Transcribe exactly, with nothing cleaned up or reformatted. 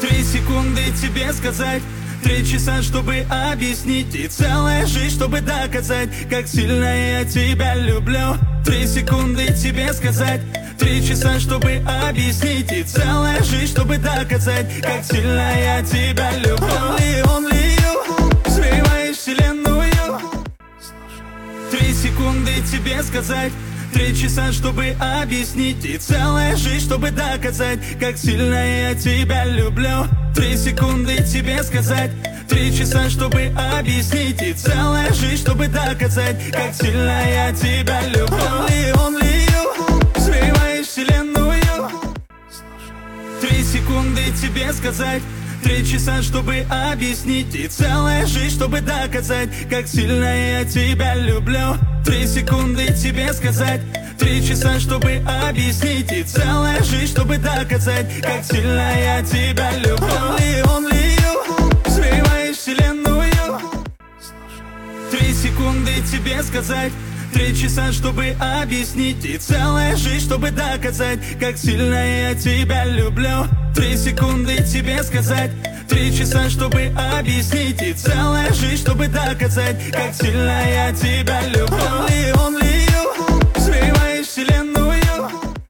Три секунды тебе сказать, три часа, чтобы объяснить, и целая жизнь, чтобы доказать, как сильно я тебя люблю. Три секунды тебе сказать, три часа, чтобы объяснить, и целая жизнь, чтобы доказать, как сильно я тебя люблю. Only, only you, взрываешь вселенную. Три секунды тебе сказать, три часа, чтобы объяснить, и целая жизнь, чтобы доказать, как сильно я тебя люблю. Три секунды тебе сказать, три часа, чтобы объяснить, и целая жизнь, чтобы доказать, как сильно я тебя люблю. Only, only you, взрываешь вселенную. Три секунды тебе сказать, три часа, чтобы объяснить, и целая жизнь, чтобы доказать, как сильно я тебя люблю. Три секунды тебе сказать, три часа, чтобы объяснить, и целая жизнь, чтобы доказать, как сильно я тебя люблю. Only, only you, взрываешь вселенную. Три секунды тебе сказать, три часа, чтобы объяснить, и целая жизнь, чтобы доказать, как сильно я тебя люблю. Три секунды тебе сказать, три часа, чтобы объяснить, и целая жизнь, чтобы доказать, как сильно я тебя люблю. Only, only you, взрываешь вселенную.